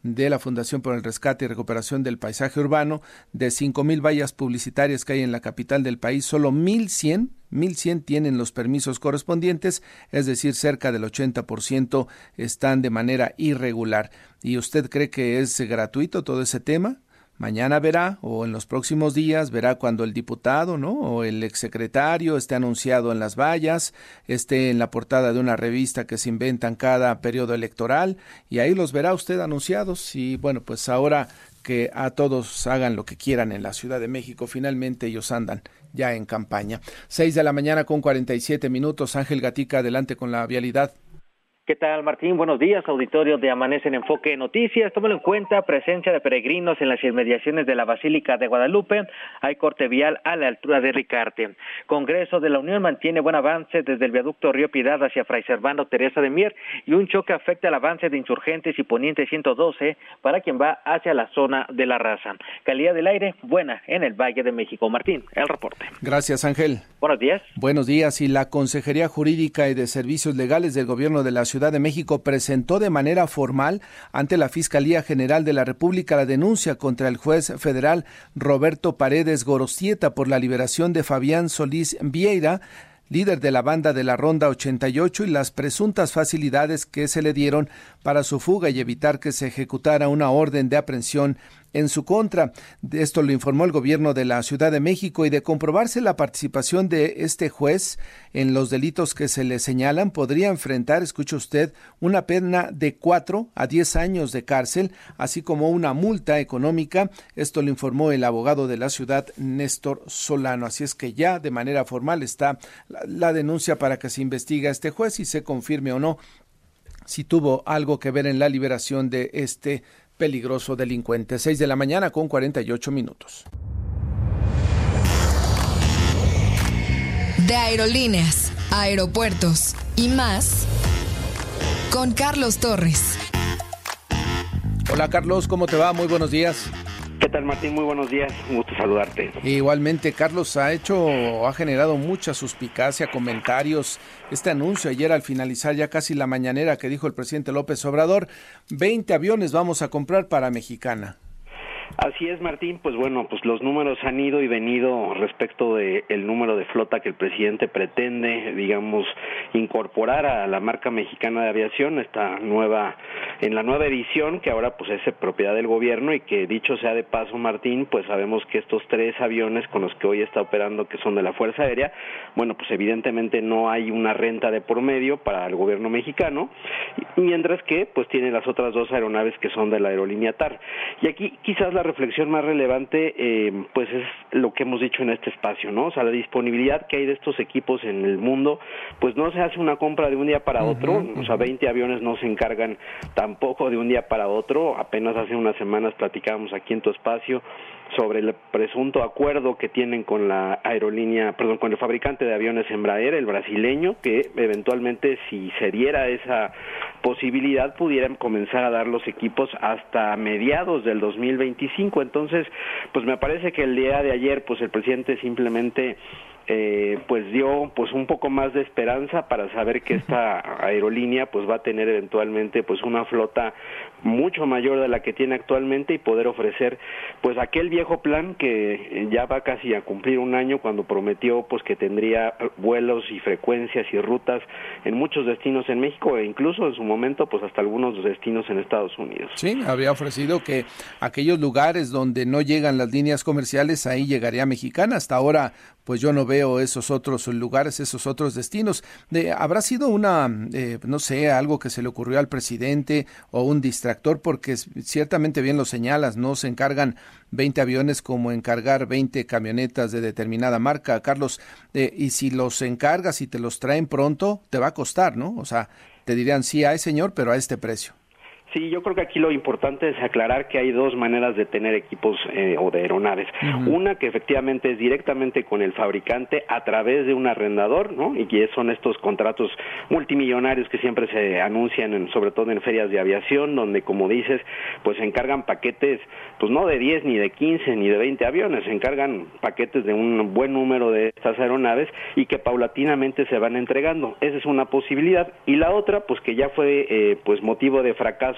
de la Fundación por el Rescate y Recuperación del Paisaje Urbano, de cinco mil vallas publicitarias que hay en la capital del país, solo mil cien tienen los permisos correspondientes, es decir, cerca del ochenta por ciento están de manera irregular. ¿Y usted cree que es gratuito todo ese tema? Mañana verá, o en los próximos días, verá cuando el diputado, ¿no?, o el exsecretario esté anunciado en las vallas, esté en la portada de una revista que se inventan cada periodo electoral, y ahí los verá usted anunciados. Y bueno, pues ahora que a todos hagan lo que quieran en la Ciudad de México, finalmente ellos andan ya en campaña. Seis de la mañana con cuarenta y siete minutos. Ángel Gatica, adelante con la vialidad. ¿Qué tal, Martín? Buenos días, auditorio de Amanece en Enfoque Noticias. Tómalo en cuenta, presencia de peregrinos en las inmediaciones de la Basílica de Guadalupe. Hay corte vial a la altura de Ricarte. Congreso de la Unión mantiene buen avance desde el viaducto Río Piedad hacia Fray Servando Teresa de Mier, y un choque afecta el avance de Insurgentes y Poniente ciento doce para quien va hacia la zona de La Raza. Calidad del aire buena en el Valle de México. Martín, el reporte. Gracias, Ángel. Buenos días. Buenos días. Y la Consejería Jurídica y de Servicios Legales del Gobierno de la Ciudad Ciudad de México presentó de manera formal ante la Fiscalía General de la República la denuncia contra el juez federal Roberto Paredes Gorostieta por la liberación de Fabián Solís Vieira, líder de la banda de la Ronda ochenta y ocho, y las presuntas facilidades que se le dieron para su fuga y evitar que se ejecutara una orden de aprehensión en su contra. De esto lo informó el gobierno de la Ciudad de México, y de comprobarse la participación de este juez en los delitos que se le señalan, podría enfrentar, escuche usted, una pena de cuatro a diez años de cárcel, así como una multa económica. Esto lo informó el abogado de la ciudad, Néstor Solano. Así es que ya de manera formal está la, la denuncia para que se investigue a este juez y se confirme o no si tuvo algo que ver en la liberación de este peligroso delincuente. Seis de la mañana con cuarenta y ocho minutos. De aerolíneas, aeropuertos y más, con Carlos Torres. Hola, Carlos, ¿cómo te va? Muy buenos días. ¿Qué tal, Martín? Muy buenos días, un gusto saludarte. Igualmente, Carlos, ha hecho, ha generado mucha suspicacia, comentarios, este anuncio ayer al finalizar ya casi la mañanera que dijo el presidente López Obrador, veinte aviones vamos a comprar para Mexicana. Así es, Martín, pues bueno, pues los números han ido y venido respecto de el número de flota que el presidente pretende, digamos, incorporar a la marca mexicana de aviación, esta nueva, en la nueva edición, que ahora pues es propiedad del gobierno, y que dicho sea de paso, Martín, pues sabemos que estos tres aviones con los que hoy está operando, que son de la Fuerza Aérea, bueno, pues evidentemente no hay una renta de por medio para el gobierno mexicano, mientras que pues tiene las otras dos aeronaves que son de la aerolínea T A R. Y aquí quizás la reflexión más relevante, eh, pues es lo que hemos dicho en este espacio, ¿no? O sea, la disponibilidad que hay de estos equipos en el mundo, pues no se hace una compra de un día para otro, uh-huh, o sea, veinte aviones no se encargan tampoco de un día para otro. Apenas hace unas semanas platicábamos aquí en tu espacio sobre el presunto acuerdo que tienen con la aerolínea, perdón, con el fabricante de aviones Embraer, el brasileño, que eventualmente, si se diera esa posibilidad, pudieran comenzar a dar los equipos hasta mediados del dos mil veinticinco. Entonces, pues me parece que el día de ayer, pues el presidente simplemente Eh, pues dio pues un poco más de esperanza para saber que esta aerolínea pues va a tener eventualmente pues una flota mucho mayor de la que tiene actualmente, y poder ofrecer pues aquel viejo plan que ya va casi a cumplir un año, cuando prometió pues que tendría vuelos y frecuencias y rutas en muchos destinos en México, e incluso en su momento pues hasta algunos destinos en Estados Unidos. Sí, había ofrecido que aquellos lugares donde no llegan las líneas comerciales, ahí llegaría Mexicana. Hasta ahora pues yo no veo esos otros lugares, esos otros destinos. De, ¿Habrá sido una, eh, no sé, algo que se le ocurrió al presidente o un distractor? Porque ciertamente bien lo señalas, no se encargan veinte aviones como encargar veinte camionetas de determinada marca, Carlos, eh, y si los encargas y te los traen pronto, te va a costar, ¿no? O sea, te dirían, sí, hay señor, pero a este precio. Sí, yo creo que aquí lo importante es aclarar que hay dos maneras de tener equipos eh, o de aeronaves. Uh-huh. Una que efectivamente es directamente con el fabricante a través de un arrendador, ¿no? Y que son estos contratos multimillonarios que siempre se anuncian, en, sobre todo en ferias de aviación, donde, como dices, pues se encargan paquetes, pues no de diez, ni de quince, ni de veinte aviones, se encargan paquetes de un buen número de estas aeronaves y que paulatinamente se van entregando. Esa es una posibilidad. Y la otra, pues que ya fue eh, pues motivo de fracaso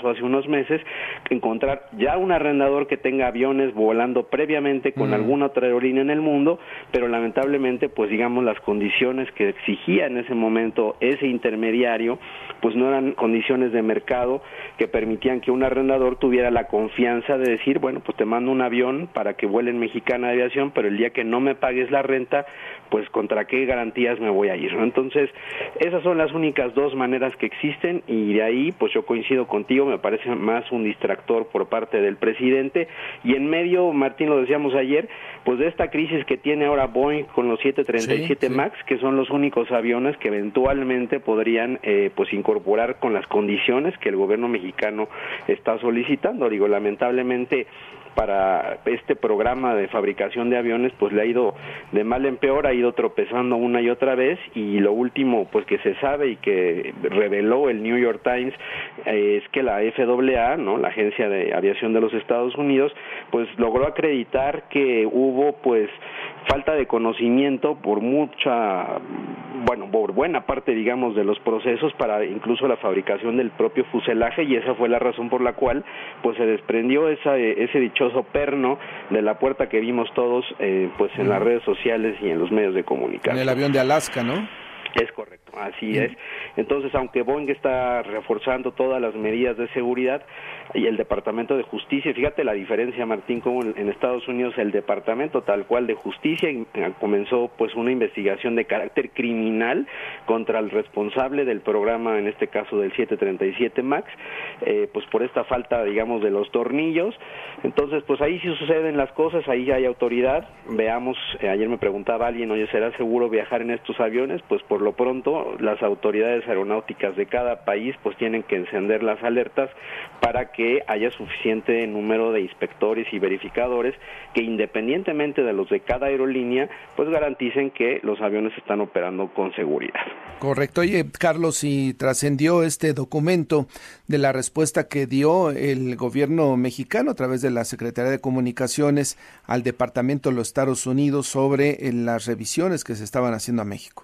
pasó hace unos meses, encontrar ya un arrendador que tenga aviones volando previamente con mm. alguna otra aerolínea en el mundo, pero lamentablemente, pues digamos, las condiciones que exigía en ese momento ese intermediario, pues no eran condiciones de mercado que permitían que un arrendador tuviera la confianza de decir, bueno, pues te mando un avión para que vuele en Mexicana de Aviación, pero el día que no me pagues la renta, pues contra qué garantías me voy a ir, ¿no? Entonces, esas son las únicas dos maneras que existen, y de ahí, pues yo coincido contigo, me parece más un distractor por parte del presidente, y en medio, Martín, lo decíamos ayer, pues de esta crisis que tiene ahora Boeing con los siete treinta y siete sí, sí. MAX, que son los únicos aviones que eventualmente podrían eh, pues incorporar con las condiciones que el gobierno mexicano está solicitando. Digo, lamentablemente para este programa de fabricación de aviones, pues le ha ido de mal en peor, ha ido tropezando una y otra vez, y lo último pues que se sabe y que reveló el New York Times eh, es que la F A A, ¿no?, la Agencia de Aviación de los Estados Unidos, pues logró acreditar que hubo pues falta de conocimiento por mucha, bueno, por buena parte, digamos, de los procesos para incluso la fabricación del propio fuselaje, y esa fue la razón por la cual pues se desprendió esa, ese dichoso perno de la puerta que vimos todos eh, pues en las redes sociales y en los medios de comunicación. En el avión de Alaska, ¿no? Es correcto, así sí. es. Entonces, aunque Boeing está reforzando todas las medidas de seguridad, y el Departamento de Justicia, fíjate la diferencia, Martín, como en Estados Unidos el Departamento tal cual de Justicia comenzó pues una investigación de carácter criminal contra el responsable del programa, en este caso del siete treinta y siete MAX, eh, pues por esta falta, digamos, de los tornillos. Entonces, pues ahí sí suceden las cosas, ahí hay autoridad. Veamos, eh, ayer me preguntaba alguien, oye, ¿será seguro viajar en estos aviones? Pues por lo pronto, las autoridades aeronáuticas de cada país pues tienen que encender las alertas para que haya suficiente número de inspectores y verificadores que, independientemente de los de cada aerolínea, pues garanticen que los aviones están operando con seguridad. Correcto. Oye, Carlos, y trascendió este documento de la respuesta que dio el gobierno mexicano a través de la Secretaría de Comunicaciones al Departamento de los Estados Unidos sobre las revisiones que se estaban haciendo a México.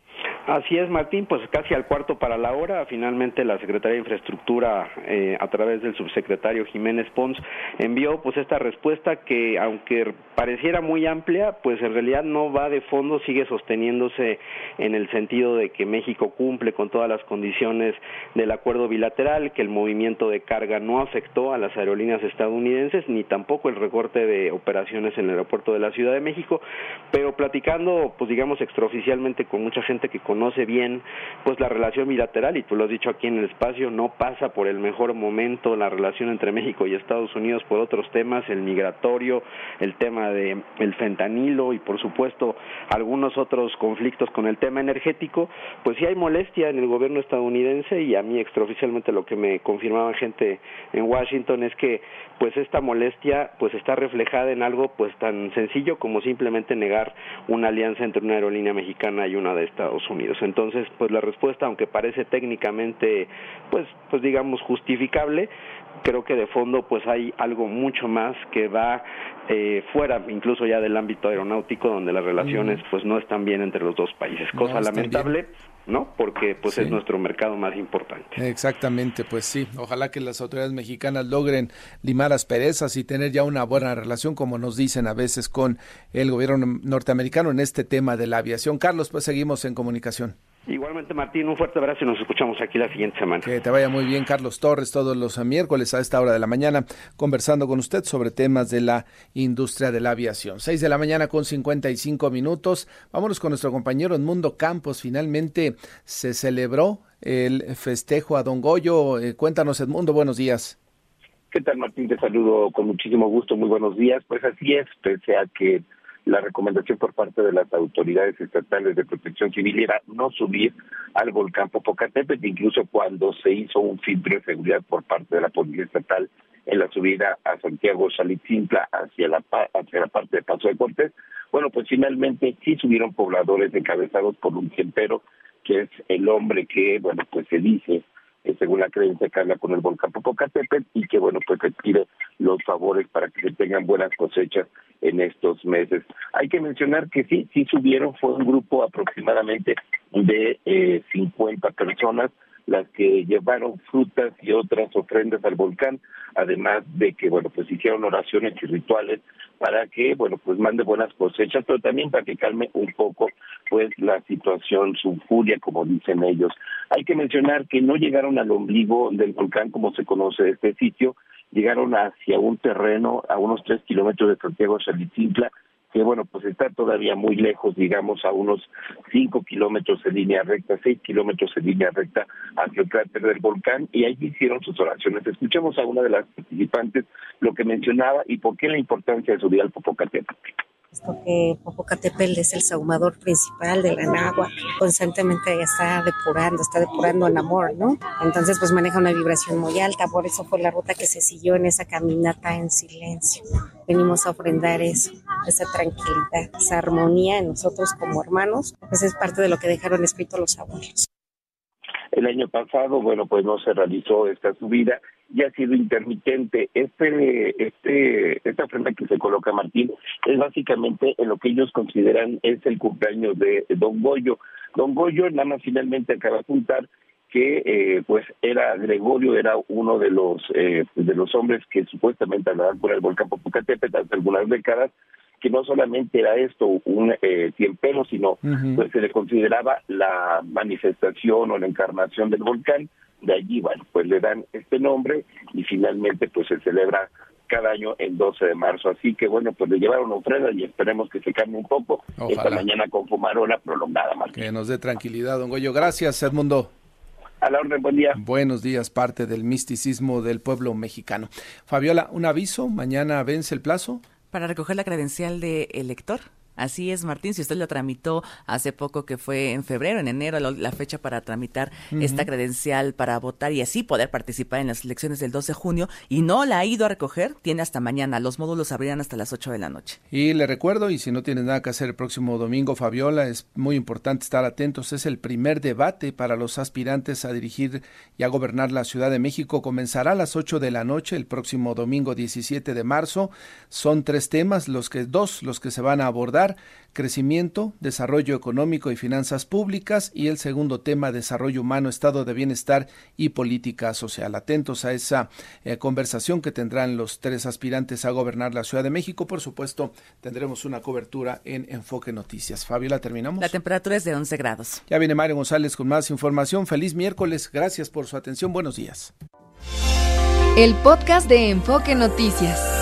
Así es, Martín, pues casi al cuarto para la hora, finalmente la Secretaría de Infraestructura, eh, a través del subsecretario Jiménez Pons, envió pues esta respuesta que, aunque pareciera muy amplia, pues en realidad no va de fondo, sigue sosteniéndose en el sentido de que México cumple con todas las condiciones del acuerdo bilateral, que el movimiento de carga no afectó a las aerolíneas estadounidenses, ni tampoco el recorte de operaciones en el aeropuerto de la Ciudad de México, pero platicando, pues digamos, extraoficialmente con mucha gente que conoce bien pues la relación bilateral, y tú lo has dicho aquí en el espacio, no pasa por el mejor momento la relación entre México y Estados Unidos por otros temas, el migratorio, el tema de el fentanilo y por supuesto algunos otros conflictos con el tema energético. Pues sí hay molestia en el gobierno estadounidense, y a mí extraoficialmente lo que me confirmaba gente en Washington es que pues esta molestia pues está reflejada en algo pues tan sencillo como simplemente negar una alianza entre una aerolínea mexicana y una de Estados Unidos. Entonces, pues la respuesta, aunque parece técnicamente, pues, pues digamos justificable, creo que de fondo, pues hay algo mucho más que va eh, fuera, incluso ya del ámbito aeronáutico, donde las relaciones, mm. pues no están bien entre los dos países. Cosa no, lamentable, bien. ¿no? Porque, pues sí. es nuestro mercado más importante. Exactamente, pues sí. Ojalá que las autoridades mexicanas logren limar asperezas y tener ya una buena relación, como nos dicen a veces, con el gobierno norteamericano en este tema de la aviación. Carlos, pues seguimos en comunicación. Igualmente, Martín, un fuerte abrazo y nos escuchamos aquí la siguiente semana. Que te vaya muy bien, Carlos Torres, todos los miércoles a esta hora de la mañana, conversando con usted sobre temas de la industria de la aviación. Seis de la mañana con cincuenta y cinco minutos. Vámonos con nuestro compañero Edmundo Campos. Finalmente se celebró el festejo a Don Goyo. Eh, cuéntanos, Edmundo, buenos días. ¿Qué tal, Martín? Te saludo con muchísimo gusto, muy buenos días. Pues así es, pese a que la recomendación por parte de las autoridades estatales de protección civil era no subir al volcán Popocatépetl, incluso cuando se hizo un filtro de seguridad por parte de la Policía Estatal en la subida a Santiago Xalitzintla hacia la hacia la parte de Paso de Cortés. Bueno, pues finalmente sí subieron pobladores encabezados por un tempero, que es el hombre que, bueno, pues se dice, eh, según la creencia, que habla con el volcán Popocatépetl y que, bueno, pues se pide los favores para que se tengan buenas cosechas en estos meses. Hay que mencionar que sí, sí subieron, fue un grupo aproximadamente de eh, cincuenta personas, las que llevaron frutas y otras ofrendas al volcán, además de que, bueno, pues hicieron oraciones y rituales para que, bueno, pues mande buenas cosechas, pero también para que calme un poco, pues, la situación, su furia, como dicen ellos. Hay que mencionar que no llegaron al ombligo del volcán, como se conoce este sitio, llegaron hacia un terreno a unos tres kilómetros de Santiago Xalitzintla, que bueno, pues está todavía muy lejos, digamos, a unos cinco kilómetros en línea recta, seis kilómetros en línea recta hacia el cráter del volcán, y ahí hicieron sus oraciones. Escuchemos a una de las participantes lo que mencionaba y por qué la importancia de subir al Popocatépetl. Porque Popocatépetl es el sahumador principal de la náhuatl, constantemente está depurando, está depurando el amor, ¿no? Entonces pues maneja una vibración muy alta, por eso fue la ruta que se siguió en esa caminata en silencio. Venimos a ofrendar eso, esa tranquilidad, esa armonía en nosotros como hermanos, pues es parte de lo que dejaron escrito los abuelos. El año pasado, bueno, pues no se realizó esta subida, y ha sido intermitente. Este, este, esta ofrenda que se coloca, Martín, es básicamente en lo que ellos consideran es el cumpleaños de Don Goyo. Don Goyo nada más finalmente acaba de apuntar que eh, pues era Gregorio, era uno de los eh, de los hombres que supuestamente andaban por el volcán Popocatépetl hace algunas décadas, que no solamente era esto un eh, tiempero, sino uh-huh. pues se le consideraba la manifestación o la encarnación del volcán. De allí, bueno, pues le dan este nombre y finalmente pues se celebra cada año el doce de marzo. Así que bueno, pues le llevaron ofrenda y esperemos que se cambie un poco. Ojalá. Esta mañana con fumarola prolongada, Martín. Que nos dé tranquilidad, don Goyo. Gracias, Edmundo. A la orden, buen día. Buenos días, parte del misticismo del pueblo mexicano. Fabiola, un aviso, mañana vence el plazo. Para recoger la credencial de elector. Así es, Martín, si usted lo tramitó hace poco, que fue en febrero, en enero, la, la fecha para tramitar uh-huh. esta credencial para votar y así poder participar en las elecciones del doce de junio y no la ha ido a recoger, tiene hasta mañana. Los módulos abrirán hasta las ocho de la noche. Y le recuerdo, y si no tiene nada que hacer el próximo domingo, Fabiola, es muy importante estar atentos, es el primer debate para los aspirantes a dirigir y a gobernar la Ciudad de México. Comenzará a las ocho de la noche el próximo domingo diecisiete de marzo. Son tres temas, los que dos los que se van a abordar: crecimiento, desarrollo económico y finanzas públicas, y el segundo tema, desarrollo humano, estado de bienestar y política social. Atentos a esa eh, conversación que tendrán los tres aspirantes a gobernar la Ciudad de México. Por supuesto, tendremos una cobertura en Enfoque Noticias. Fabiola, ¿terminamos? La temperatura es de once grados. Ya viene Mario González con más información. Feliz miércoles. Gracias por su atención. Buenos días. El podcast de Enfoque Noticias.